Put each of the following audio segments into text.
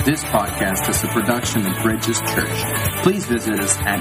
This podcast is a production of Bridges Church. Please visit us at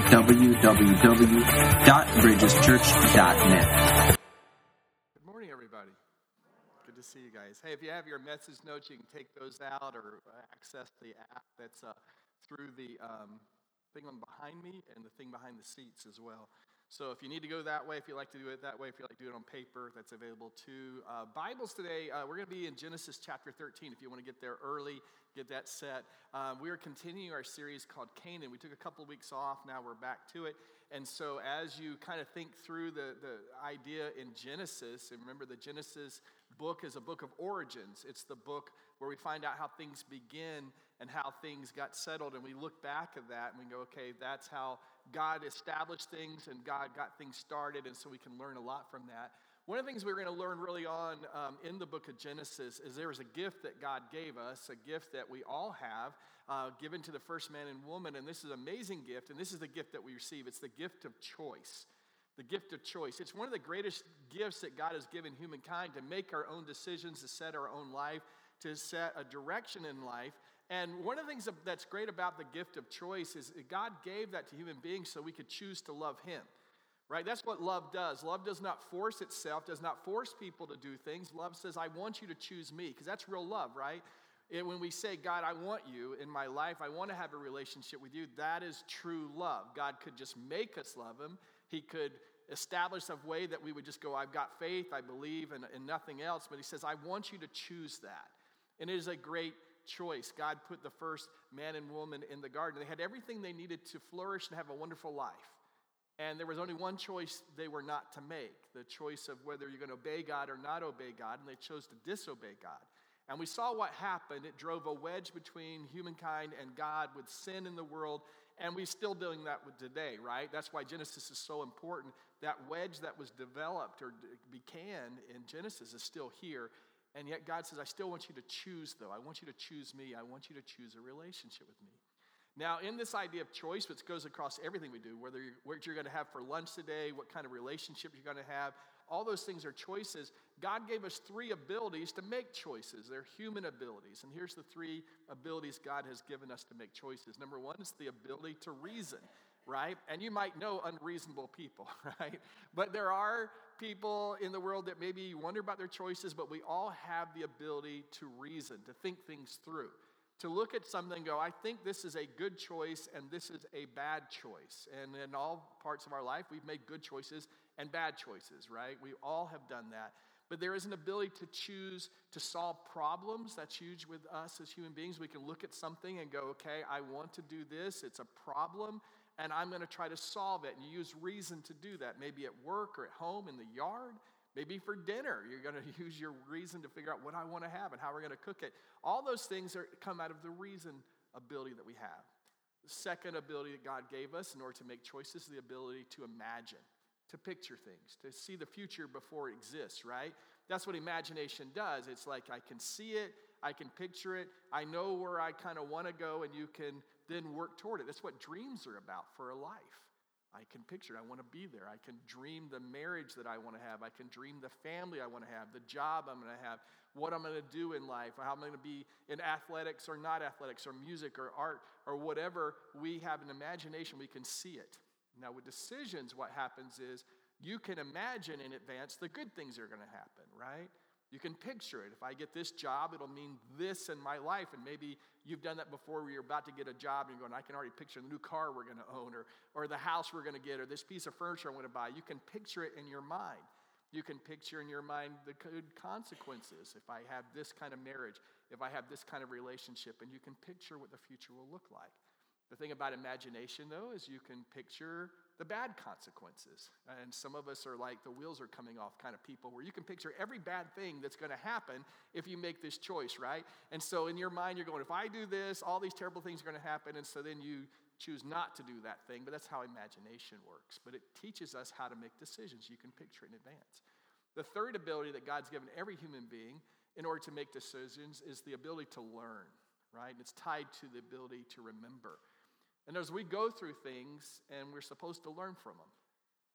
www.bridgeschurch.net. Good morning, everybody. Good to see you guys. Hey, if you have your message notes, you can take those out or access the app that's through the thing on behind me and the thing behind the seats as well. So if you need to go that way, if you like to do it that way, if you like to do it on paper, that's available too. Bibles today, we're going to be in Genesis chapter 13. If you want to get there early, get that set. We are continuing our series called Canaan. We took a couple of weeks off. Now we're back to it. And so as you kind of think through the idea in Genesis, and remember the Genesis book is a book of origins. It's the book where we find out how things begin and how things got settled. And we look back at that and we go, okay, that's how God established things and God got things started. And so we can learn a lot from that. One of the things we're going to learn early on in the book of Genesis is there was a gift that God gave us, a gift that we all have, given to the first man and woman. And this is an amazing gift, and this is the gift that we receive. It's the gift of choice. The gift of choice. It's one of the greatest gifts that God has given humankind to make our own decisions, to set our own life, to set a direction in life. And one of the things that's great about the gift of choice is God gave that to human beings so we could choose to love Him. Right? That's what love does. Love does not force itself, does not force people to do things. Love says, I want you to choose me, because that's real love, right? And when we say, God, I want you in my life, I want to have a relationship with you, that is true love. God could just make us love Him. He could establish a way that we would just go, I've got faith, I believe, and nothing else. But He says, I want you to choose that. And it is a great choice. God put the first man and woman in the garden. They had everything they needed to flourish and have a wonderful life. And there was only one choice they were not to make, the choice of whether you're going to obey God or not obey God, and they chose to disobey God. And we saw what happened. It drove a wedge between humankind and God with sin in the world, and we're still doing that with today, right? That's why Genesis is so important. That wedge that was developed or began in Genesis is still here, and yet God says, I still want you to choose, though. I want you to choose me. I want you to choose a relationship with me. Now, in this idea of choice, which goes across everything we do, whether what you're going to have for lunch today, what kind of relationship you're going to have, all those things are choices. God gave us three abilities to make choices. They're human abilities. And here's the three abilities God has given us to make choices. Number one is the ability to reason, right? And you might know unreasonable people, right? But there are people in the world that maybe wonder about their choices, but we all have the ability to reason, to think things through. To look at something and go, I think this is a good choice and this is a bad choice. And in all parts of our life, we've made good choices and bad choices, right? We all have done that. But there is an ability to choose to solve problems. That's huge with us as human beings. We can look at something and go, okay, I want to do this. It's a problem, and I'm going to try to solve it. And you use reason to do that, maybe at work or at home in the yard. Maybe for dinner, you're going to use your reason to figure out what I want to have and how we're going to cook it. All those things come out of the reason ability that we have. The second ability that God gave us in order to make choices is the ability to imagine, to picture things, to see the future before it exists, right? That's what imagination does. It's like I can see it, I can picture it, I know where I kind of want to go, and you can then work toward it. That's what dreams are about for a life. I can picture it. I want to be there. I can dream the marriage that I want to have. I can dream the family I want to have, the job I'm going to have, what I'm going to do in life, how I'm going to be in athletics or not athletics or music or art or whatever. We have an imagination. We can see it. Now, with decisions, what happens is you can imagine in advance the good things that are going to happen, right? You can picture it. If I get this job, it'll mean this in my life. And maybe you've done that before where you're about to get a job and you're going, I can already picture the new car we're going to own or the house we're going to get or this piece of furniture I'm going to buy. You can picture it in your mind. You can picture in your mind the good consequences if I have this kind of marriage, if I have this kind of relationship, and you can picture what the future will look like. The thing about imagination, though, is you can picture the bad consequences. And some of us are like the wheels are coming off kind of people where you can picture every bad thing that's going to happen if you make this choice, right? And so in your mind, you're going, if I do this, all these terrible things are going to happen. And so then you choose not to do that thing. But that's how imagination works. But it teaches us how to make decisions. You can picture it in advance. The third ability that God's given every human being in order to make decisions is the ability to learn, right? And it's tied to the ability to remember. And as we go through things, and we're supposed to learn from them.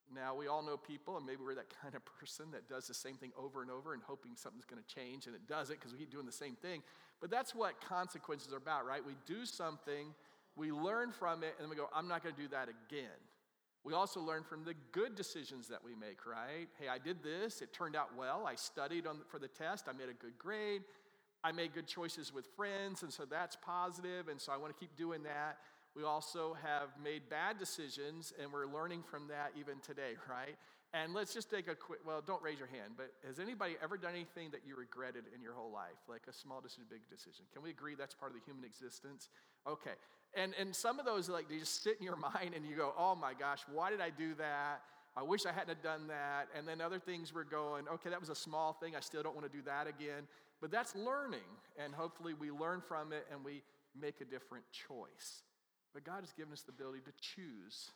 Now, we all know people, and maybe we're that kind of person that does the same thing over and over and hoping something's going to change, and it doesn't because we keep doing the same thing. But that's what consequences are about, right? We do something, we learn from it, and then we go, I'm not going to do that again. We also learn from the good decisions that we make, right? Hey, I did this. It turned out well. I studied for the test. I made a good grade. I made good choices with friends, and so that's positive, and so I want to keep doing that. We also have made bad decisions, and we're learning from that even today, right? And let's just take a quick, well, don't raise your hand, but has anybody ever done anything that you regretted in your whole life, like a small decision, big decision? Can we agree that's part of the human existence? Okay. And some of those, like, they just sit in your mind, and you go, oh my gosh, why did I do that? I wish I hadn't have done that. And then other things we're going, okay, that was a small thing. I still don't want to do that again. But that's learning, and hopefully we learn from it, and we make a different choice. But God has given us the ability to choose,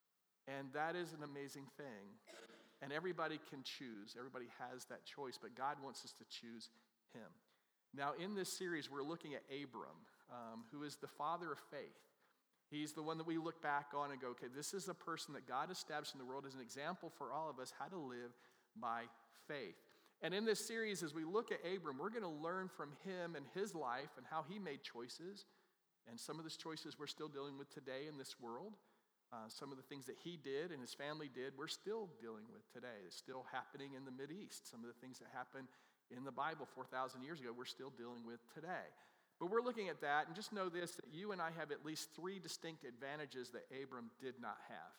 and that is an amazing thing. And everybody can choose. Everybody has that choice, but God wants us to choose him. Now, in this series, we're looking at Abram, who is the father of faith. He's the one that we look back on and go, okay, this is a person that God established in the world as an example for all of us how to live by faith. And in this series, as we look at Abram, we're going to learn from him and his life and how he made choices. And some of those choices we're still dealing with today in this world. Some of the things that he did and his family did, we're still dealing with today. It's still happening in the Mideast. Some of the things that happened in the Bible 4,000 years ago, we're still dealing with today. But we're looking at that, and just know this, that you and I have at least 3 distinct advantages that Abram did not have.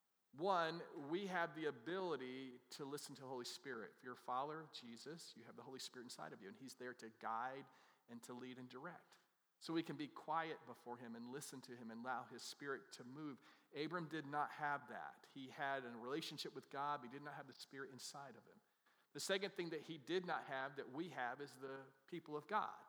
One, we have the ability to listen to the Holy Spirit. If you're a follower of Jesus, you have the Holy Spirit inside of you, and he's there to guide and to lead and direct. So we can be quiet before him and listen to him and allow his Spirit to move. Abram did not have that. He had a relationship with God, but he did not have the Spirit inside of him. The second thing that he did not have that we have is the people of God.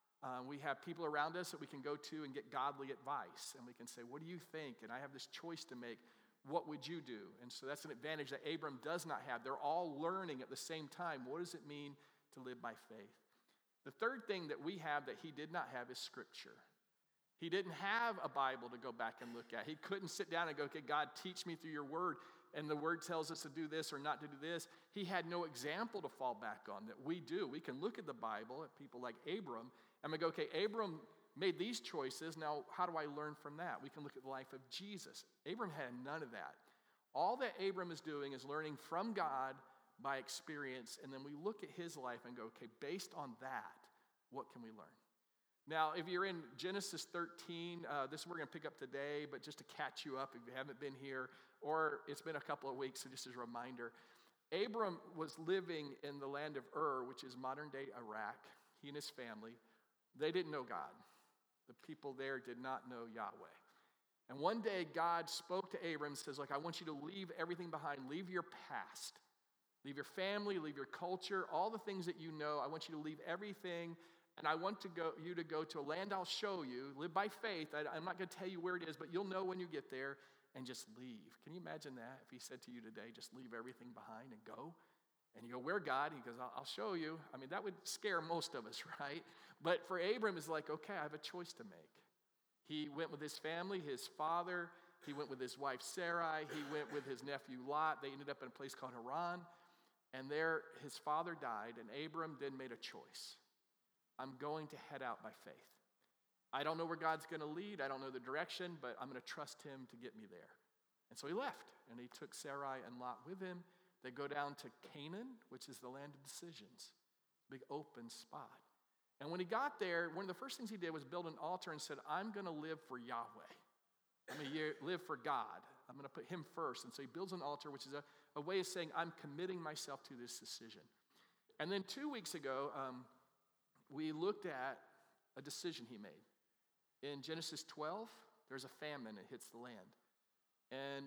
We have people around us that we can go to and get godly advice. And we can say, what do you think? And I have this choice to make. What would you do? And so that's an advantage that Abram does not have. They're all learning at the same time. What does it mean to live by faith? The third thing that we have that he did not have is Scripture. He didn't have a Bible to go back and look at. He couldn't sit down and go, okay, God, teach me through your word. And the word tells us to do this or not to do this. He had no example to fall back on that we do. We can look at the Bible at people like Abram and we go, okay, Abram made these choices. Now, how do I learn from that? We can look at the life of Jesus. Abram had none of that. All that Abram is doing is learning from God by experience, and then we look at his life and go, okay, based on that, what can we learn? Now, if you're in Genesis 13, this we're going to pick up today, but just to catch you up if you haven't been here, or it's been a couple of weeks, so just as a reminder, Abram was living in the land of Ur, which is modern-day Iraq. He and his family, they didn't know God. The people there did not know Yahweh. And one day, God spoke to Abram and says, look, I want you to leave everything behind. Leave your past. Leave your family, leave your culture, all the things that you know. I want you to leave everything, and I want you to go to a land I'll show you. Live by faith. I'm not going to tell you where it is, but you'll know when you get there, and just leave. Can you imagine that if he said to you today, just leave everything behind and go? And you go, where, God? He goes, I'll show you. I mean, that would scare most of us, right? But for Abram, it's like, okay, I have a choice to make. He went with his family, his father. He went with his wife, Sarai. He went with his nephew, Lot. They ended up in a place called Haran. And there, his father died, and Abram then made a choice. I'm going to head out by faith. I don't know where God's going to lead. I don't know the direction, but I'm going to trust him to get me there. And so he left, and he took Sarai and Lot with him. They go down to Canaan, which is the land of decisions, big open spot. And when he got there, one of the first things he did was build an altar and said, I'm going to live for Yahweh. I'm going to live for God. I'm going to put him first. And so he builds an altar, which is a way of saying, I'm committing myself to this decision. And then 2 weeks ago, we looked at a decision he made. In Genesis 12, there's a famine that hits the land. And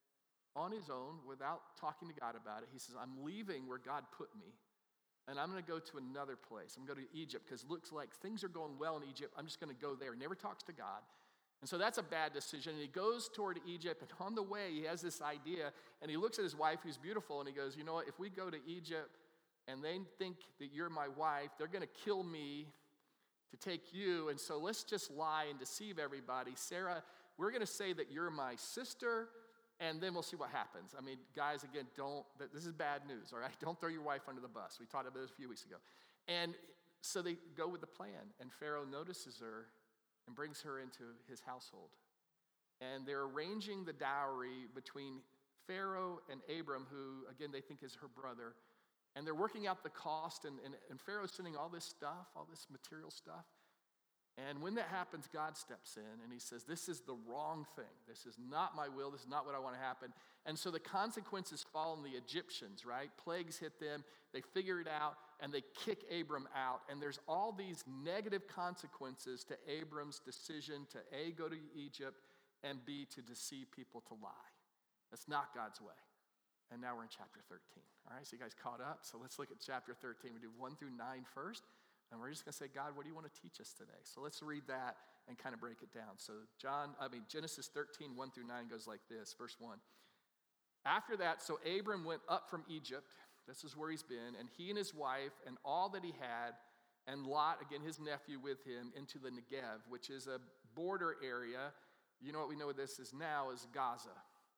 on his own, without talking to God about it, he says, I'm leaving where God put me, and I'm going to go to another place. I'm going to go to Egypt because it looks like things are going well in Egypt. I'm just going to go there. He never talks to God. And so that's a bad decision. And he goes toward Egypt, and on the way, he has this idea, and he looks at his wife, who's beautiful, and he goes, you know what, if we go to Egypt and they think that you're my wife, they're going to kill me to take you, and so let's just lie and deceive everybody. Sarah, we're going to say that you're my sister, and then we'll see what happens. I mean, guys, again, this is bad news, all right? Don't throw your wife under the bus. We talked about this a few weeks ago. And so they go with the plan, and Pharaoh notices her and brings her into his household. And they're arranging the dowry between Pharaoh and Abram, who, again, they think is her brother. And they're working out the cost, and Pharaoh's sending all this stuff, all this material stuff. And when that happens, God steps in and he says, this is the wrong thing. This is not my will. This is not what I want to happen. And so the consequences fall on the Egyptians, right? Plagues hit them. They figure it out and they kick Abram out. And there's all these negative consequences to Abram's decision to A, go to Egypt, and B, to deceive people to lie. That's not God's way. And now we're in chapter 13. All right, so you guys caught up? So let's look at chapter 13. We do 1 through 9 first. And we're just going to say, God, what do you want to teach us today? So let's read that and kind of break it down. So Genesis 13, 1 through 9 goes like this. Verse 1. After that, so Abram went up from Egypt. This is where he's been. And he and his wife and all that he had, and Lot, again, his nephew with him, into the Negev, which is a border area. You know what we know this is now is Gaza.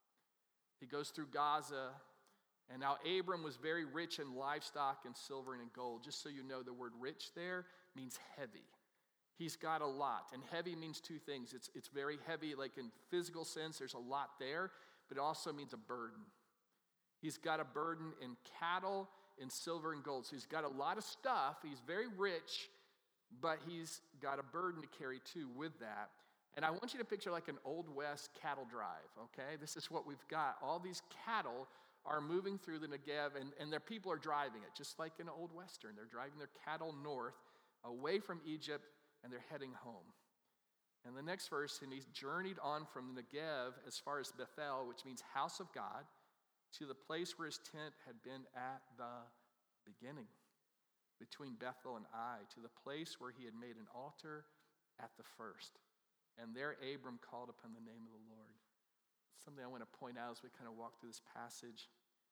He goes through Gaza. And now Abram was very rich in livestock and silver and in gold. Just so you know, the word rich there means heavy. He's got a lot. And heavy means two things. It's very heavy, like in physical sense, there's a lot there, but it also means a burden. He's got a burden in cattle, in silver and gold. So he's got a lot of stuff. He's very rich, but he's got a burden to carry too with that. And I want you to picture like an Old West cattle drive, okay? This is what we've got. All these cattle are moving through the Negev, and their people are driving it, just like in Old Western. They're driving their cattle north, away from Egypt, and they're heading home. And the next verse, and he's journeyed on from the Negev as far as Bethel, which means house of God, to the place where his tent had been at the beginning, between Bethel and Ai, to the place where he had made an altar at the first. And there Abram called upon the name of the Lord. Something I want to point out as we kind of walk through this passage.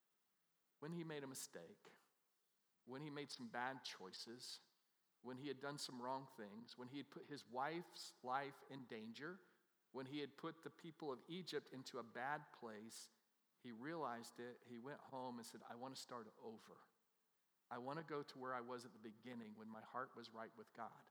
When he made a mistake, when he made some bad choices, when he had done some wrong things, when he had put his wife's life in danger, when he had put the people of Egypt into a bad place, he realized it. He went home and said, I want to start over. I want to go to where I was at the beginning when my heart was right with God.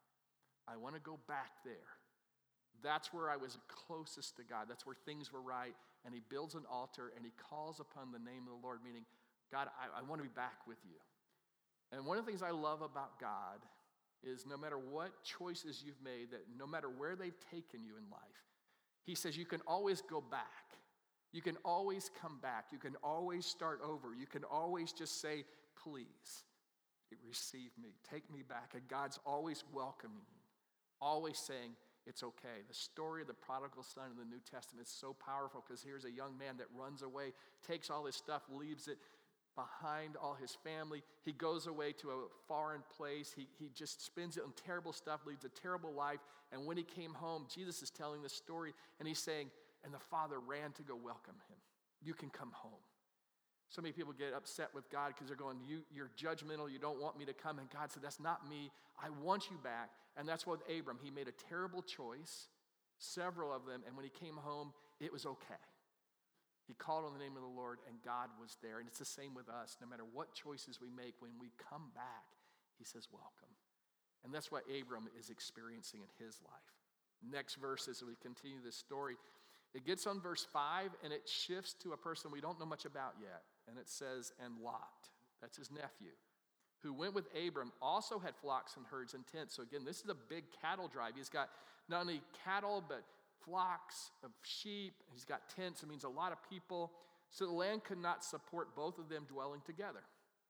I want to go back there. That's where I was closest to God. That's where things were right. And he builds an altar and he calls upon the name of the Lord, meaning, God, I want to be back with you. And one of the things I love about God is no matter what choices you've made, that no matter where they've taken you in life, he says you can always go back. You can always come back. You can always start over. You can always just say, please, receive me. Take me back. And God's always welcoming you, always saying, it's okay. The story of the prodigal son in the New Testament is so powerful because here's a young man that runs away, takes all his stuff, leaves it behind, all his family. He goes away to a foreign place. He just spends it on terrible stuff, leads a terrible life. And when he came home, Jesus is telling this story, and he's saying, and the father ran to go welcome him. You can come home. So many people get upset with God because they're going, you're judgmental, you don't want me to come. And God said, that's not me. I want you back. And that's what Abram, he made a terrible choice, several of them. And when he came home, it was okay. He called on the name of the Lord and God was there. And it's the same with us. No matter what choices we make, when we come back, he says, welcome. And that's what Abram is experiencing in his life. Next verse, as we continue this story, it gets on verse 5 and it shifts to a person we don't know much about yet. And it says, and Lot, that's his nephew, who went with Abram, also had flocks and herds and tents. So again, this is a big cattle drive. He's got not only cattle, but flocks of sheep. He's got tents. It means a lot of people. So the land could not support both of them dwelling together.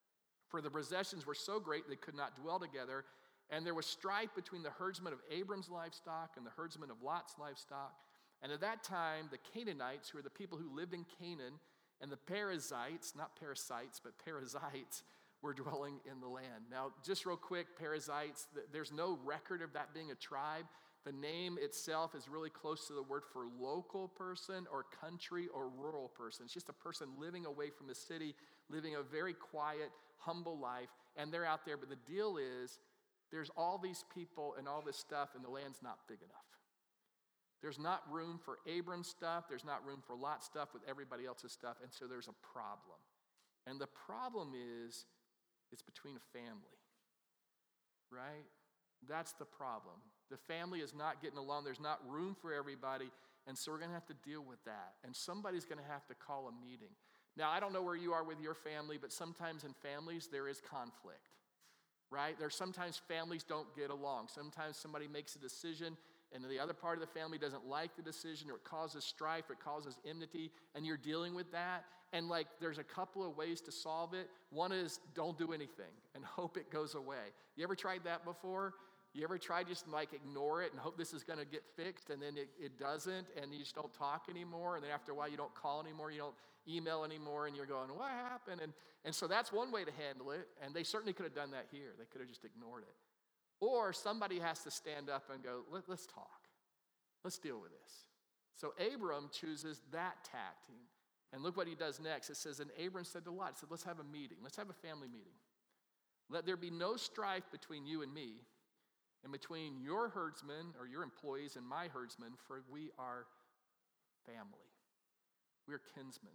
For the possessions were so great they could not dwell together. And there was strife between the herdsmen of Abram's livestock and the herdsmen of Lot's livestock. And at that time, the Canaanites, who are the people who lived in Canaan, and the Perizzites, not parasites, but Perizzites, were dwelling in the land. Now, just real quick, Perizzites, there's no record of that being a tribe. The name itself is really close to the word for local person or country or rural person. It's just a person living away from the city, living a very quiet, humble life, and they're out there. But the deal is, there's all these people and all this stuff, and the land's not big enough. There's not room for Abram's stuff. There's not room for Lot's stuff with everybody else's stuff. And so there's a problem. And the problem is it's between a family, right? That's the problem. The family is not getting along. There's not room for everybody. And so we're going to have to deal with that. And somebody's going to have to call a meeting. Now, I don't know where you are with your family, but sometimes in families there is conflict, right? There's sometimes families don't get along. Sometimes somebody makes a decision and the other part of the family doesn't like the decision, or it causes strife, or it causes enmity, and you're dealing with that. And like, there's a couple of ways to solve it. One is don't do anything and hope it goes away. You ever tried that before? You ever tried just like ignore it and hope this is going to get fixed, and then it doesn't, and you just don't talk anymore, and then after a while you don't call anymore, you don't email anymore, and you're going, what happened? And so that's one way to handle it, and they certainly could have done that here. They could have just ignored it. Or somebody has to stand up and go, let's talk. Let's deal with this. So Abram chooses that tactic. And look what he does next. It says, and Abram said to Lot, he said, let's have a meeting. Let's have a family meeting. Let there be no strife between you and me, and between your herdsmen or your employees and my herdsmen, for we are family. We are kinsmen.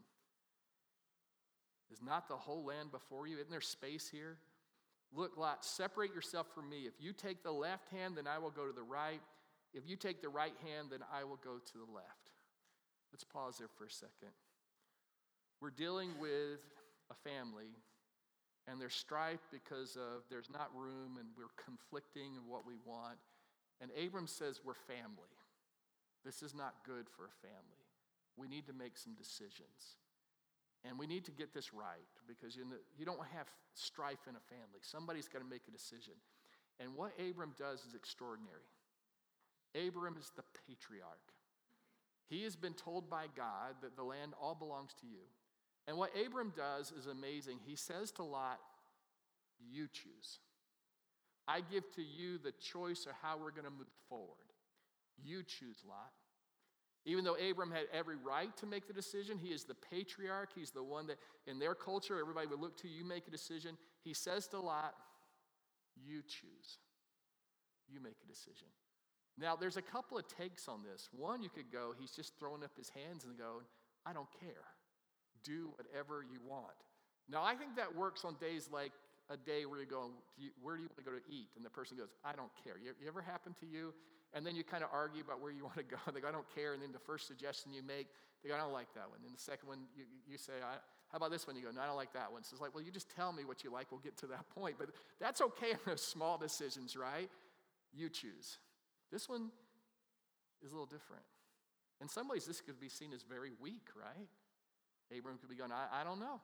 Is not the whole land before you? Isn't there space here? Look, Lot, separate yourself from me. If you take the left hand, then I will go to the right. If you take the right hand, then I will go to the left. Let's pause there for a second. We're dealing with a family, and there's strife because of there's not room, and we're conflicting in what we want. And Abram says we're family. This is not good for a family. We need to make some decisions. And we need to get this right, because you don't have strife in a family. Somebody's got to make a decision. And what Abram does is extraordinary. Abram is the patriarch. He has been told by God that the land all belongs to you. And what Abram does is amazing. He says to Lot, you choose. I give to you the choice of how we're going to move forward. You choose, Lot. Even though Abram had every right to make the decision, he is the patriarch. He's the one that, in their culture, everybody would look to. You make a decision. He says to Lot, you choose. You make a decision. Now, there's a couple of takes on this. One, you could go, he's just throwing up his hands and go, I don't care. Do whatever you want. Now, I think that works on days like a day where you're going, where do you want to go to eat? And the person goes, I don't care. You ever happen to you? And then you kind of argue about where you want to go. They go, I don't care. And then the first suggestion you make, they go, I don't like that one. And the second one, you say, how about this one? You go, no, I don't like that one. So it's like, well, you just tell me what you like. We'll get to that point. But that's okay in those small decisions, right? You choose. This one is a little different. In some ways, this could be seen as very weak, right? Abram could be going, I don't know.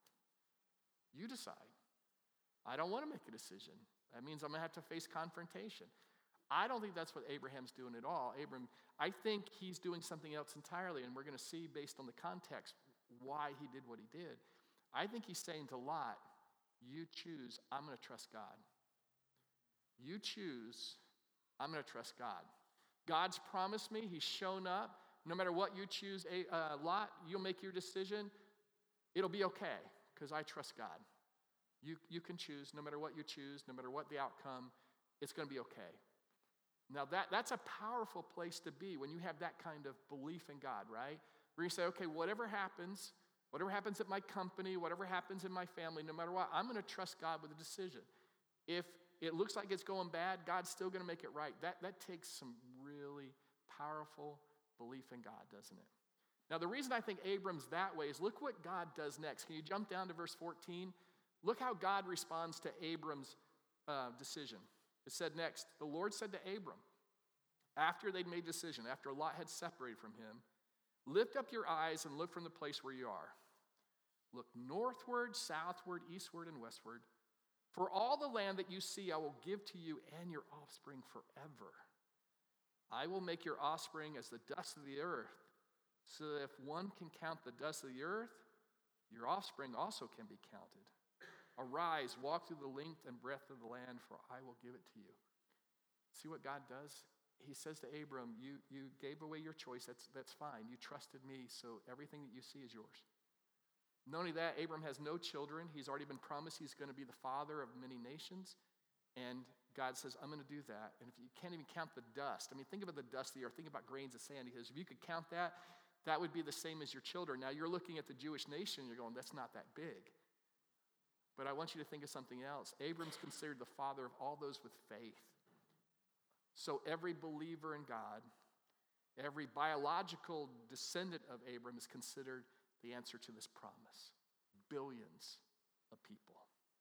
You decide. I don't want to make a decision. That means I'm going to have to face confrontation. I don't think that's what Abraham's doing at all. I think he's doing something else entirely, and we're going to see based on the context why he did what he did. I think he's saying to Lot, you choose, I'm going to trust God. You choose, I'm going to trust God. God's promised me, he's shown up. No matter what you choose, Lot, you'll make your decision. It'll be okay, because I trust God. You can choose, no matter what you choose, no matter what the outcome, it's going to be okay. Now, that's a powerful place to be when you have that kind of belief in God, right? Where you say, okay, whatever happens at my company, whatever happens in my family, no matter what, I'm going to trust God with a decision. If it looks like it's going bad, God's still going to make it right. That takes some really powerful belief in God, doesn't it? Now, the reason I think Abram's that way is look what God does next. Can you jump down to verse 14? Look how God responds to Abram's decision. It said next, the Lord said to Abram, after they'd made decision, after Lot had separated from him, lift up your eyes and look from the place where you are. Look northward, southward, eastward, and westward. For all the land that you see, I will give to you and your offspring forever. I will make your offspring as the dust of the earth, so that if one can count the dust of the earth, your offspring also can be counted. Arise, walk through the length and breadth of the land, for I will give it to you. See what God does? He says to Abram, you gave away your choice, that's fine. You trusted me, so everything that you see is yours. Not only that, Abram has no children. He's already been promised he's going to be the father of many nations. And God says, I'm going to do that. And if you can't even count the dust, I mean, think about the dust of the earth. Think about grains of sand. He says, if you could count that, that would be the same as your children. Now, you're looking at the Jewish nation, you're going, that's not that big. But I want you to think of something else. Abram's considered the father of all those with faith. So every believer in God, every biological descendant of Abram is considered the answer to this promise. Billions of people.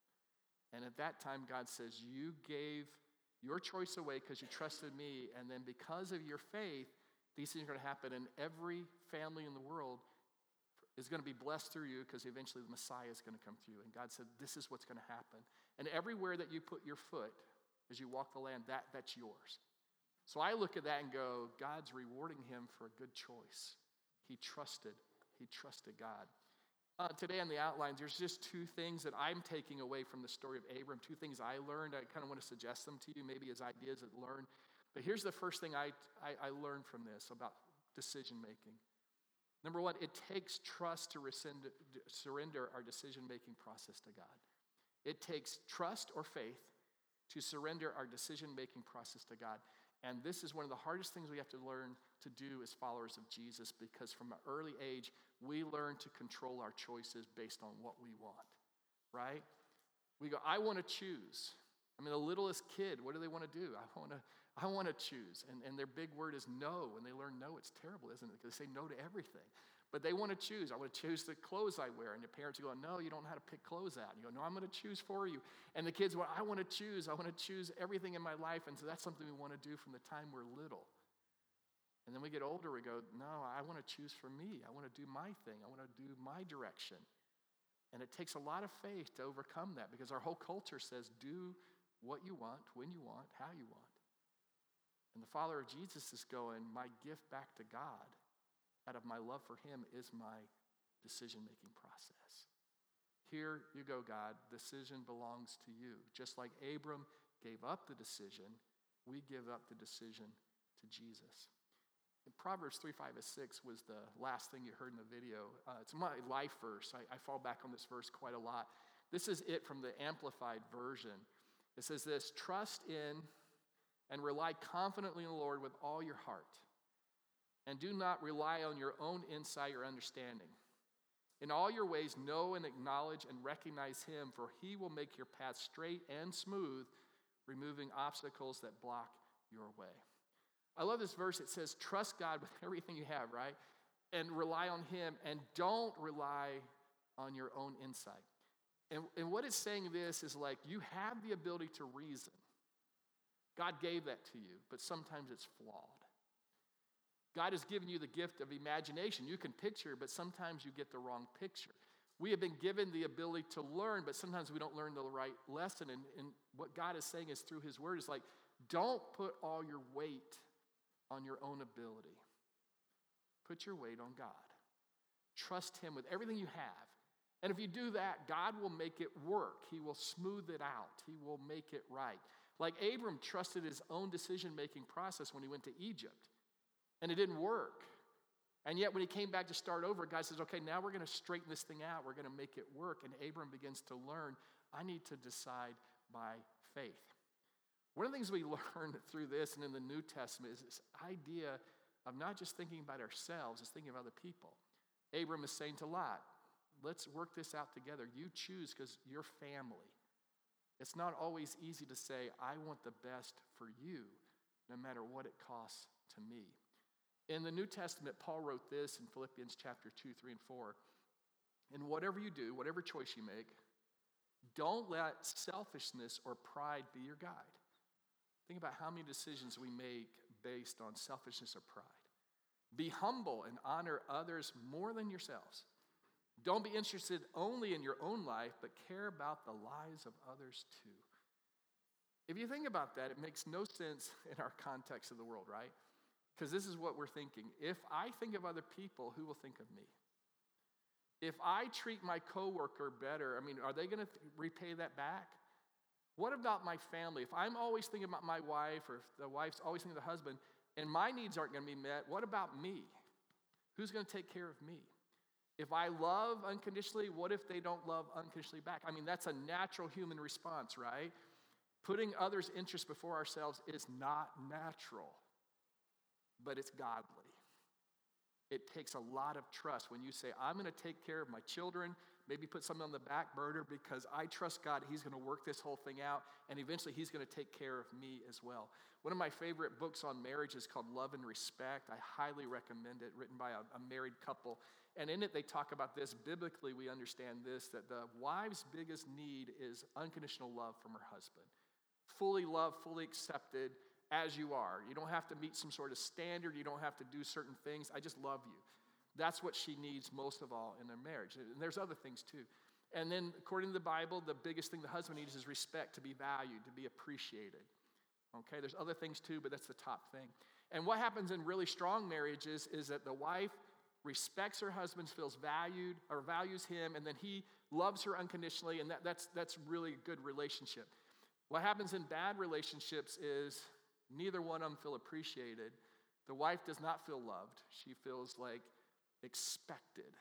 And at that time, God says, you gave your choice away because you trusted me, and then because of your faith, these things are going to happen, and every family in the world is going to be blessed through you because eventually the Messiah is going to come through. And God said, this is what's going to happen. And everywhere that you put your foot as you walk the land, that's yours. So I look at that and go, God's rewarding him for a good choice. He trusted God. Today on the outlines, there's just two things that I'm taking away from the story of Abram, two things I learned. I kind of want to suggest them to you, maybe as ideas that learn. But here's the first thing I learned from this about decision making. Number one, it takes trust to surrender our decision-making process to God. It takes trust or faith to surrender our decision-making process to God. And this is one of the hardest things we have to learn to do as followers of Jesus, because from an early age, we learn to control our choices based on what we want, right? We go, I want to choose. I mean, the littlest kid, what do they want to do? I want to choose. And their big word is no. When they learn no, it's terrible, isn't it? Because they say no to everything. But they want to choose. I want to choose the clothes I wear. And the parents go, no, you don't know how to pick clothes out. And you go, no, I'm going to choose for you. And the kids go, I want to choose. I want to choose everything in my life. And so that's something we want to do from the time we're little. And then we get older, we go, no, I want to choose for me. I want to do my thing. I want to do my direction. And it takes a lot of faith to overcome that, because our whole culture says, do what you want, when you want, how you want. And the follower of Jesus is going, my gift back to God out of my love for him is my decision-making process. Here you go, God. Decision belongs to you. Just like Abram gave up the decision, we give up the decision to Jesus. And Proverbs 3:5-6 was the last thing you heard in the video. It's my life verse. I fall back on this verse quite a lot. This is it from the Amplified version. It says this: trust in and rely confidently on the Lord with all your heart, and do not rely on your own insight or understanding. In all your ways, know and acknowledge and recognize him, for he will make your path straight and smooth, removing obstacles that block your way. I love this verse. It says, trust God with everything you have, right? And rely on him, and don't rely on your own insight. And what it's saying this is like, you have the ability to reason. God gave that to you, but sometimes it's flawed. God has given you the gift of imagination. You can picture, but sometimes you get the wrong picture. We have been given the ability to learn, but sometimes we don't learn the right lesson. And what God is saying is through his word is like, don't put all your weight on your own ability. Put your weight on God. Trust him with everything you have. And if you do that, God will make it work. He will smooth it out. He will make it right. Like Abram trusted his own decision-making process when he went to Egypt. And it didn't work. And yet when he came back to start over, God says, okay, now we're going to straighten this thing out. We're going to make it work. And Abram begins to learn, I need to decide by faith. One of the things we learn through this and in the New Testament is this idea of not just thinking about ourselves, it's thinking of other people. Abram is saying to Lot, let's work this out together. You choose because you're family. It's not always easy to say, I want the best for you, no matter what it costs to me. In the New Testament, Paul wrote this in Philippians chapter 2, 3, and 4. And whatever you do, whatever choice you make, don't let selfishness or pride be your guide. Think about how many decisions we make based on selfishness or pride. Be humble and honor others more than yourselves. Don't be interested only in your own life, but care about the lives of others too. If you think about that, it makes no sense in our context of the world, right? Because this is what we're thinking. If I think of other people, who will think of me? If I treat my coworker better, I mean, are they going to repay that back? What about my family? If I'm always thinking about my wife, or if the wife's always thinking of the husband, and my needs aren't going to be met, what about me? Who's going to take care of me? If I love unconditionally, what if they don't love unconditionally back? I mean, that's a natural human response, right? Putting others' interests before ourselves is not natural, but it's godly. It takes a lot of trust when you say, I'm going to take care of my children, maybe put something on the back burner because I trust God. He's going to work this whole thing out, and eventually he's going to take care of me as well. One of my favorite books on marriage is called Love and Respect. I highly recommend it, written by a married couple. And in it, they talk about this. Biblically, we understand this, that the wife's biggest need is unconditional love from her husband. Fully loved, fully accepted, as you are. You don't have to meet some sort of standard. You don't have to do certain things. I just love you. That's what she needs most of all in their marriage. And there's other things too. And then according to the Bible, the biggest thing the husband needs is respect, to be valued, to be appreciated. Okay, there's other things too, but that's the top thing. And what happens in really strong marriages is that the wife respects her husband, feels valued or values him, and then he loves her unconditionally, and that's really a good relationship. What happens in bad relationships is neither one of them feel appreciated. The wife does not feel loved. She feels like expected.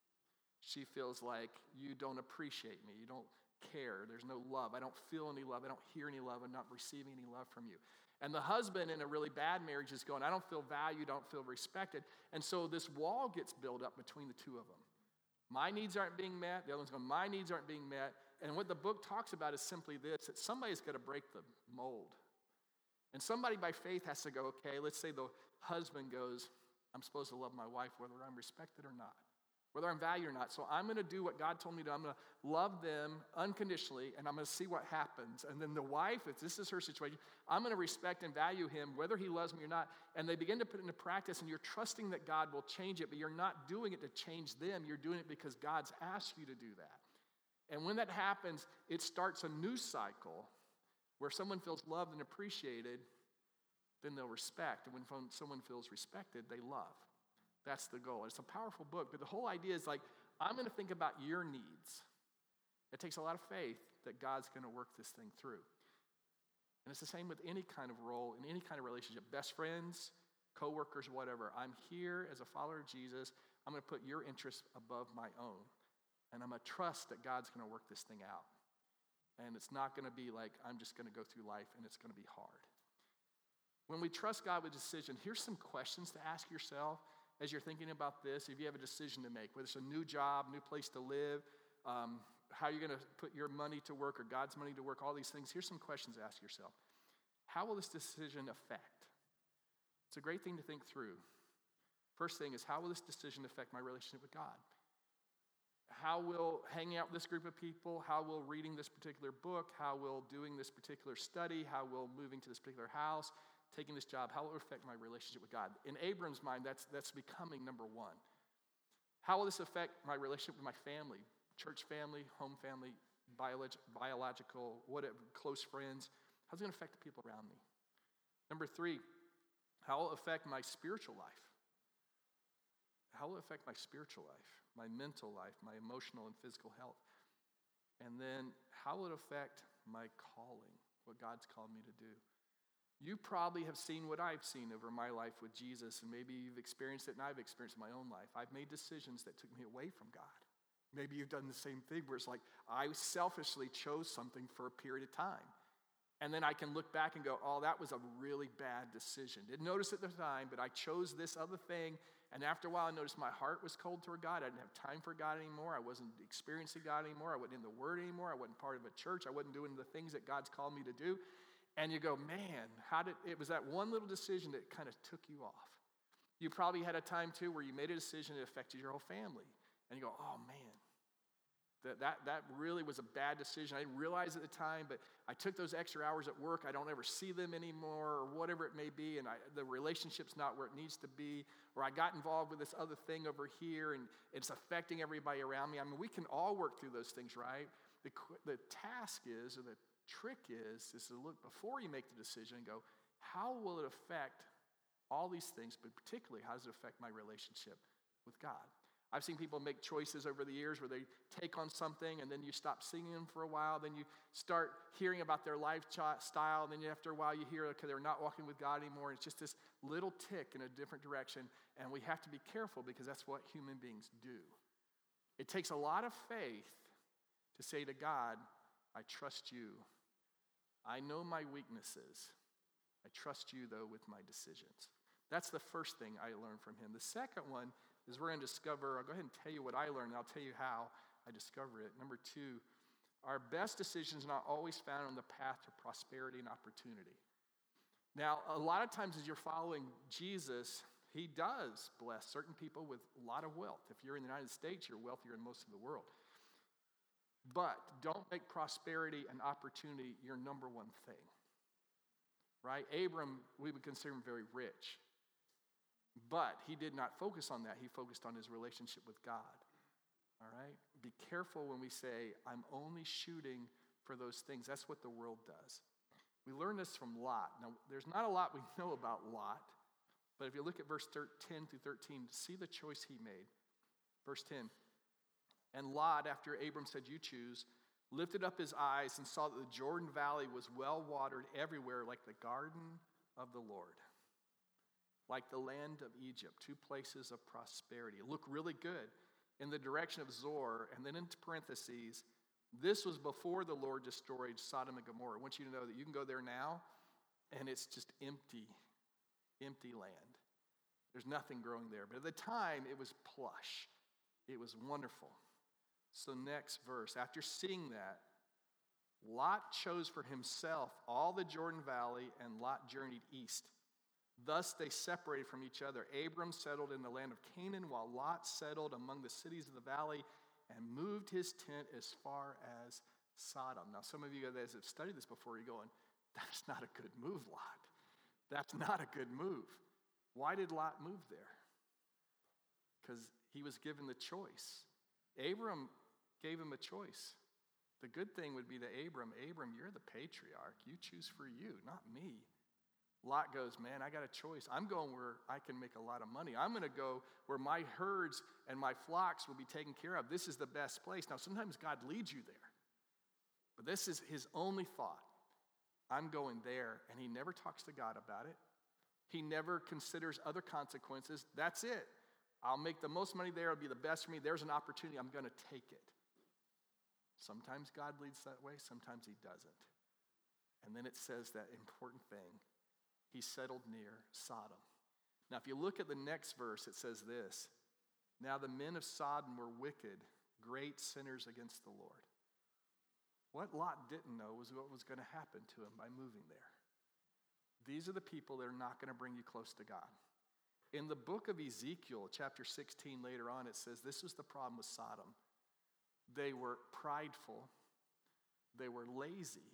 She feels like you don't appreciate me. You don't care. There's no love. I don't feel any love. I don't hear any love. I'm not receiving any love from you. And the husband in a really bad marriage is going, I don't feel valued. I don't feel respected. And so this wall gets built up between the two of them. My needs aren't being met. The other one's going, my needs aren't being met. And what the book talks about is simply this, that somebody's got to break the mold. And somebody by faith has to go, okay, let's say the husband goes, I'm supposed to love my wife whether I'm respected or not, whether I'm valued or not. So I'm going to do what God told me to. I'm going to love them unconditionally, and I'm going to see what happens. And then the wife, if this is her situation, I'm going to respect and value him whether he loves me or not. And they begin to put it into practice, and you're trusting that God will change it, but you're not doing it to change them. You're doing it because God's asked you to do that. And when that happens, it starts a new cycle where someone feels loved and appreciated, then they'll respect. And when someone feels respected, they love. That's the goal. It's a powerful book, but the whole idea is like, I'm going to think about your needs. It takes a lot of faith that God's going to work this thing through. And it's the same with any kind of role, in any kind of relationship, best friends, coworkers, whatever. I'm here as a follower of Jesus. I'm going to put your interests above my own. And I'm going to trust that God's going to work this thing out. And it's not going to be like, I'm just going to go through life and it's going to be hard. When we trust God with a decision, here's some questions to ask yourself as you're thinking about this. If you have a decision to make, whether it's a new job, new place to live, how you're going to put your money to work or God's money to work, all these things, here's some questions to ask yourself. How will this decision affect? It's a great thing to think through. First thing is, how will this decision affect my relationship with God? How will hanging out with this group of people, how will reading this particular book, how will doing this particular study, how will moving to this particular house, taking this job, how will it affect my relationship with God? In Abram's mind, that's becoming number one. How will this affect my relationship with my family, church family, home family, biological, whatever, close friends? How's it going to affect the people around me? Number three, how will it affect my spiritual life? How will it affect my spiritual life, my mental life, my emotional and physical health? And then how will it affect my calling, what God's called me to do? You probably have seen what I've seen over my life with Jesus, and maybe you've experienced it and I've experienced it in my own life. I've made decisions that took me away from God. Maybe you've done the same thing where it's like, I selfishly chose something for a period of time. And then I can look back and go, oh, that was a really bad decision. Didn't notice it at the time, but I chose this other thing. And after a while, I noticed my heart was cold toward God. I didn't have time for God anymore. I wasn't experiencing God anymore. I wasn't in the Word anymore. I wasn't part of a church. I wasn't doing the things that God's called me to do. And you go, man, it was that one little decision that kind of took you off. You probably had a time, too, where you made a decision that affected your whole family. And you go, oh, man. That really was a bad decision. I didn't realize at the time, but I took those extra hours at work. I don't ever see them anymore or whatever it may be, and the relationship's not where it needs to be, or I got involved with this other thing over here, and it's affecting everybody around me. I mean, we can all work through those things, right? The task is, or the trick is to look before you make the decision and go, how will it affect all these things, but particularly how does it affect my relationship with God? I've seen people make choices over the years where they take on something and then you stop seeing them for a while. Then you start hearing about their lifestyle. And then after a while you hear, okay, they're not walking with God anymore. It's just this little tick in a different direction. And we have to be careful because that's what human beings do. It takes a lot of faith to say to God, I trust you I know my weaknesses. I trust you, though, with my decisions. That's the first thing I learned from him. The second one is we're going to discover, I'll go ahead and tell you what I learned, and I'll tell you how I discover it. Number two, our best decisions are not always found on the path to prosperity and opportunity. Now, a lot of times as you're following Jesus, he does bless certain people with a lot of wealth. If you're in the United States, you're wealthier than most of the world. But don't make prosperity and opportunity your number one thing, right? Abram, we would consider him very rich. But he did not focus on that. He focused on his relationship with God, all right? Be careful when we say, I'm only shooting for those things. That's what the world does. We learn this from Lot. Now, there's not a lot we know about Lot, but if you look at verse 10 through 13, see the choice he made. Verse 10, and Lot, after Abram said, you choose, lifted up his eyes and saw that the Jordan Valley was well watered everywhere like the garden of the Lord, like the land of Egypt, two places of prosperity. It looked really good in the direction of Zoar, and then into parentheses, this was before the Lord destroyed Sodom and Gomorrah. I want you to know that you can go there now, and it's just empty land. There's nothing growing there. But at the time, it was plush. It was wonderful. So next verse, after seeing that, Lot chose for himself all the Jordan Valley, and Lot journeyed east. Thus they separated from each other. Abram settled in the land of Canaan, while Lot settled among the cities of the valley and moved his tent as far as Sodom. Now, some of you guys have studied this before. You're going, that's not a good move, Lot. That's not a good move. Why did Lot move there? Because he was given the choice. Abram gave him a choice. The good thing would be to Abram, you're the patriarch. You choose for you, not me. Lot goes, man, I got a choice. I'm going where I can make a lot of money. I'm going to go where my herds and my flocks will be taken care of. This is the best place. Now, sometimes God leads you there. But this is his only thought. I'm going there. And he never talks to God about it. He never considers other consequences. That's it. I'll make the most money there. It'll be the best for me. There's an opportunity. I'm going to take it. Sometimes God leads that way. Sometimes he doesn't. And then it says that important thing. He settled near Sodom. Now, if you look at the next verse, it says this. Now the men of Sodom were wicked, great sinners against the Lord. What Lot didn't know was what was going to happen to him by moving there. These are the people that are not going to bring you close to God. In the book of Ezekiel, chapter 16, later on, it says this was the problem with Sodom. They were prideful, they were lazy,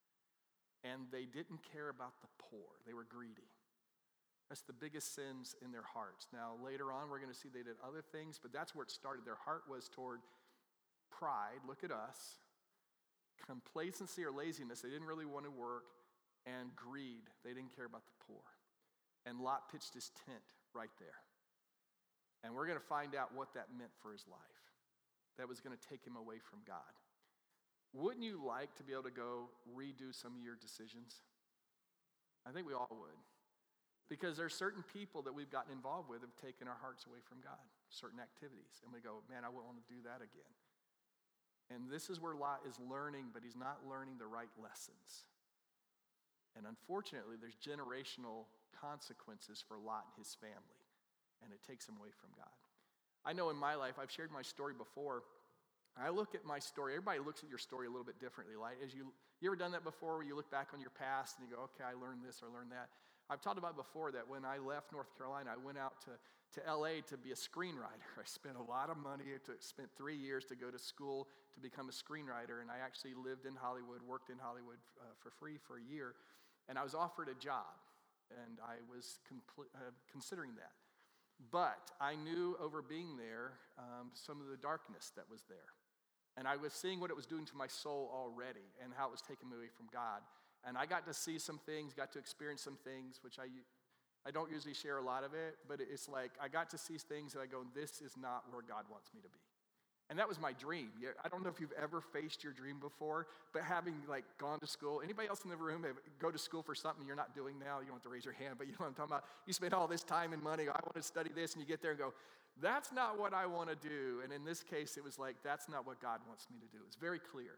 and they didn't care about the poor. They were greedy. That's the biggest sins in their hearts. Now, later on, we're going to see they did other things, but that's where it started. Their heart was toward pride, look at us, complacency or laziness, they didn't really want to work, and greed, they didn't care about the poor. And Lot pitched his tent right there. And we're going to find out what that meant for his life. That was going to take him away from God. Wouldn't you like to be able to go redo some of your decisions? I think we all would. Because there are certain people that we've gotten involved with have taken our hearts away from God, certain activities. And we go, man, I wouldn't want to do that again. And this is where Lot is learning, but he's not learning the right lessons. And unfortunately, there's generational consequences for Lot and his family. And it takes him away from God. I know in my life, I've shared my story before. I look at my story. Everybody looks at your story a little bit differently. Like, you ever done that before where you look back on your past and you go, okay, I learned this or learned that? I've talked about before that when I left North Carolina, I went out to LA to be a screenwriter. I spent a lot of money. Spent 3 years to go to school to become a screenwriter, and I actually lived in Hollywood, worked in Hollywood for free for a year, and I was offered a job, and I was considering that. But I knew over being there some of the darkness that was there. And I was seeing what it was doing to my soul already and how it was taking me away from God. And I got to see some things, got to experience some things, which I don't usually share a lot of it, but it's like I got to see things that I go, this is not where God wants me to be. And that was my dream. I don't know if you've ever faced your dream before, but having gone to school, anybody else in the room go to school for something you're not doing now? You don't have to raise your hand, but you know what I'm talking about. You spend all this time and money, I want to study this, and you get there and go, that's not what I want to do. And in this case, it was like, that's not what God wants me to do. It's very clear.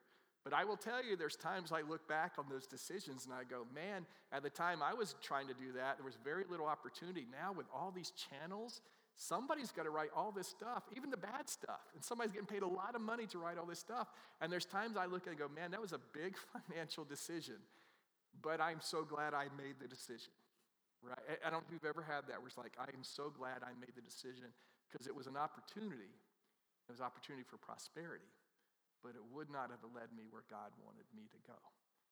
But I will tell you, there's times I look back on those decisions and I go, man, at the time I was trying to do that, there was very little opportunity. Now with all these channels, somebody's got to write all this stuff, even the bad stuff. And somebody's getting paid a lot of money to write all this stuff. And there's times I look and go, man, that was a big financial decision. But I'm so glad I made the decision, right? I don't know if you've ever had that where it's like, I am so glad I made the decision because it was an opportunity. It was an opportunity for prosperity. But it would not have led me where God wanted me to go.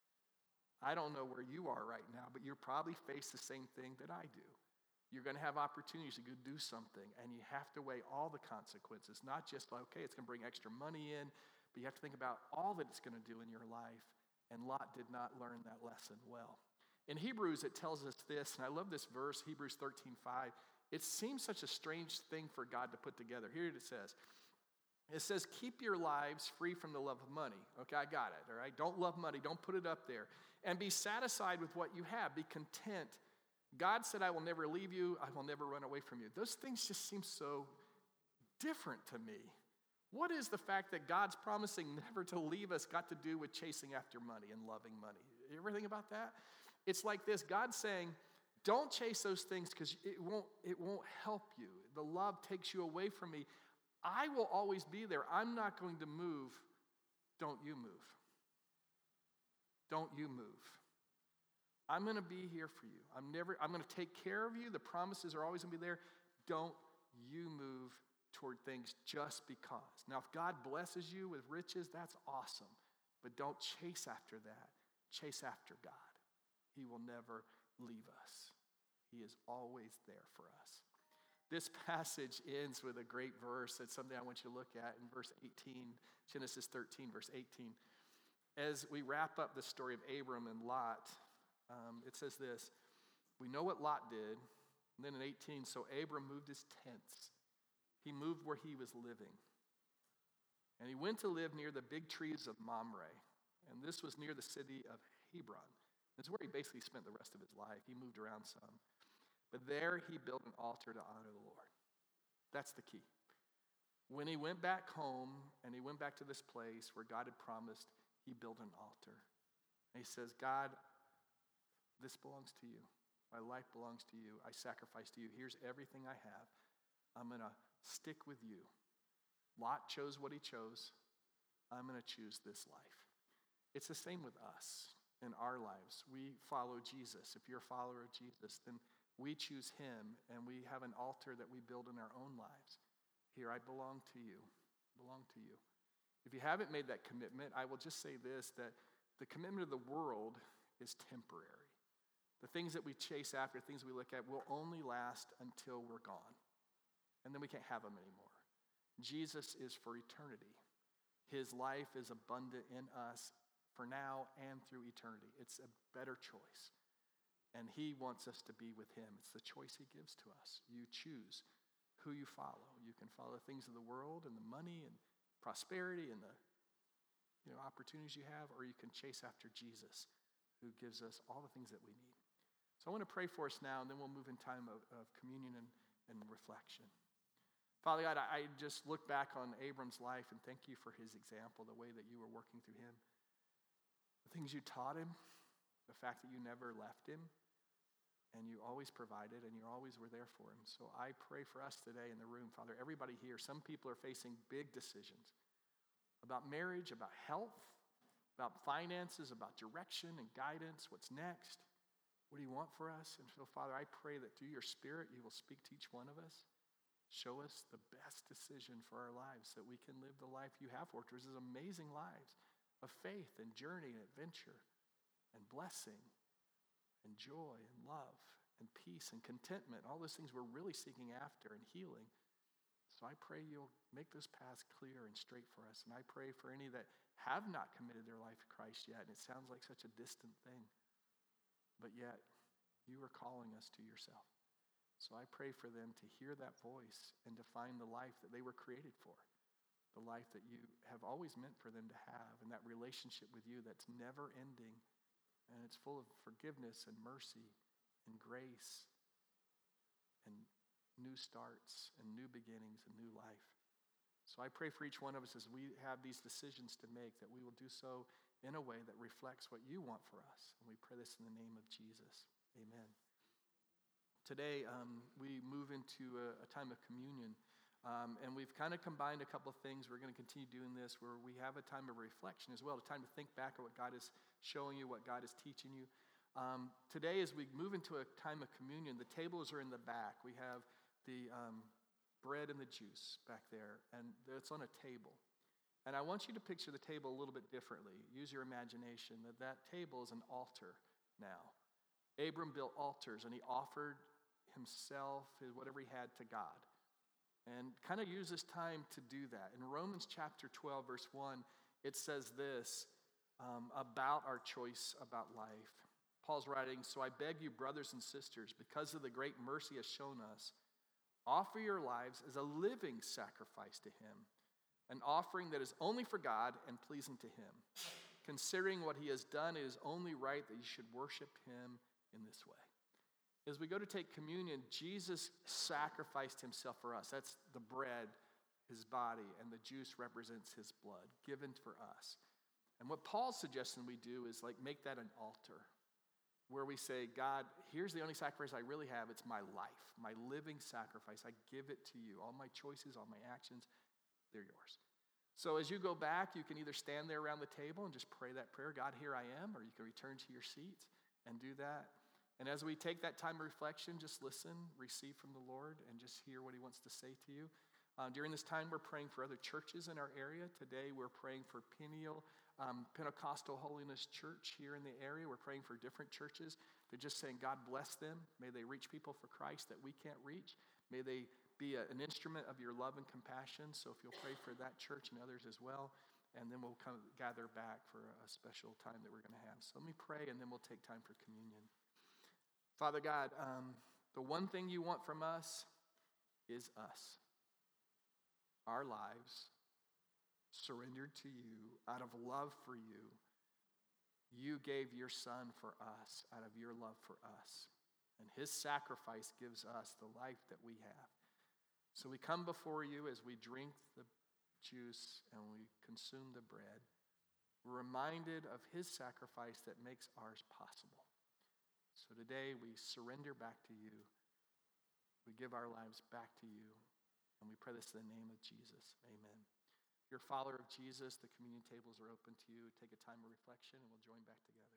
I don't know where you are right now, but you're probably faced the same thing that I do. You're going to have opportunities to go do something, and you have to weigh all the consequences, not just, okay, it's going to bring extra money in, but you have to think about all that it's going to do in your life, and Lot did not learn that lesson well. In Hebrews, it tells us this, and I love this verse, Hebrews 13:5. It seems such a strange thing for God to put together. Here it says, keep your lives free from the love of money. Okay, I got it, all right? Don't love money. Don't put it up there. And be satisfied with what you have. Be content. God said, I will never leave you. I will never run away from you. Those things just seem so different to me. What is the fact that God's promising never to leave us got to do with chasing after money and loving money? You ever think about that? It's like this. God's saying, don't chase those things because it won't help you. The love takes you away from me. I will always be there. I'm not going to move. Don't you move. Don't you move. I'm going to be here for you. I'm going to take care of you. The promises are always going to be there. Don't you move toward things just because. Now, if God blesses you with riches, that's awesome. But don't chase after that. Chase after God. He will never leave us. He is always there for us. This passage ends with a great verse. That's something I want you to look at in verse 18, Genesis 13, verse 18. As we wrap up the story of Abram and Lot, it says this, we know what Lot did. And then in 18, so Abram moved his tents. He moved where he was living. And he went to live near the big trees of Mamre. And this was near the city of Hebron. It's where he basically spent the rest of his life. He moved around some. But there he built an altar to honor the Lord. That's the key. When he went back home and he went back to this place where God had promised, he built an altar. And he says, God, this belongs to you. My life belongs to you. I sacrifice to you. Here's everything I have. I'm going to stick with you. Lot chose what he chose. I'm going to choose this life. It's the same with us in our lives. We follow Jesus. If you're a follower of Jesus, then we choose him, and we have an altar that we build in our own lives. Here, I belong to you. Belong to you. If you haven't made that commitment, I will just say this, that the commitment of the world is temporary. The things that we chase after, things we look at, will only last until we're gone. And then we can't have them anymore. Jesus is for eternity. His life is abundant in us for now and through eternity. It's a better choice. And he wants us to be with him. It's the choice he gives to us. You choose who you follow. You can follow the things of the world and the money and prosperity and the opportunities you have, or you can chase after Jesus, who gives us all the things that we need. So I want to pray for us now, and then we'll move in time of communion and reflection. Father God, I just look back on Abram's life and thank you for his example, the way that you were working through him, the things you taught him, the fact that you never left him, and you always provided, and you always were there for him. So I pray for us today in the room, Father, everybody here, some people are facing big decisions about marriage, about health, about finances, about direction and guidance, what's next, what do you want for us? And so, Father, I pray that through your Spirit, you will speak to each one of us, show us the best decision for our lives, so that we can live the life you have for us. There's amazing lives of faith and journey and adventure and blessing and joy and love and peace and contentment, all those things we're really seeking after, and healing. So I pray you'll make those paths clear and straight for us. And I pray for any that have not committed their life to Christ yet, and it sounds like such a distant thing, but yet you are calling us to yourself. So I pray for them to hear that voice and to find the life that they were created for, the life that you have always meant for them to have, and that relationship with you that's never ending, and it's full of forgiveness and mercy and grace and new starts and new beginnings and new life. So I pray for each one of us as we have these decisions to make, that we will do so in a way that reflects what you want for us. And we pray this in the name of Jesus. Amen. Today, we move into a time of communion. And we've kind of combined a couple of things. We're going to continue doing this where we have a time of reflection as well, a time to think back at what God is showing you, what God is teaching you. Today, as we move into a time of communion, the tables are in the back. We have the bread and the juice back there, and it's on a table. And I want you to picture the table a little bit differently. Use your imagination that table is an altar now. Abram built altars, and he offered himself, whatever he had, to God. And kind of use this time to do that. In Romans chapter 12, verse 1, it says this about our choice about life. Paul's writing, "So I beg you, brothers and sisters, because of the great mercy he has shown us, offer your lives as a living sacrifice to him, an offering that is only for God and pleasing to him. Considering what he has done, it is only right that you should worship him in this way." As we go to take communion, Jesus sacrificed himself for us. That's the bread, his body, and the juice represents his blood, given for us. And what Paul's suggesting we do is make that an altar, where we say, God, here's the only sacrifice I really have. It's my life, my living sacrifice. I give it to you. All my choices, all my actions, they're yours. So as you go back, you can either stand there around the table and just pray that prayer, God, here I am, or you can return to your seats and do that. And as we take that time of reflection, just listen, receive from the Lord, and just hear what he wants to say to you. During this time, we're praying for other churches in our area. Today, we're praying for Peniel Pentecostal Holiness Church here in the area. We're praying for different churches. They're just saying, God bless them. May they reach people for Christ that we can't reach. May they be an instrument of your love and compassion. So if you'll pray for that church and others as well. And then we'll come gather back for a special time that we're going to have. So let me pray, and then we'll take time for communion. Father God, the one thing you want from us is us. Our lives surrendered to you out of love for you. You gave your son for us out of your love for us. And his sacrifice gives us the life that we have. So we come before you as we drink the juice and we consume the bread. We're reminded of his sacrifice that makes ours possible. So today we surrender back to you. We give our lives back to you. And we pray this in the name of Jesus. Amen. If you're a follower of Jesus, the communion tables are open to you. Take a time of reflection and we'll join back together.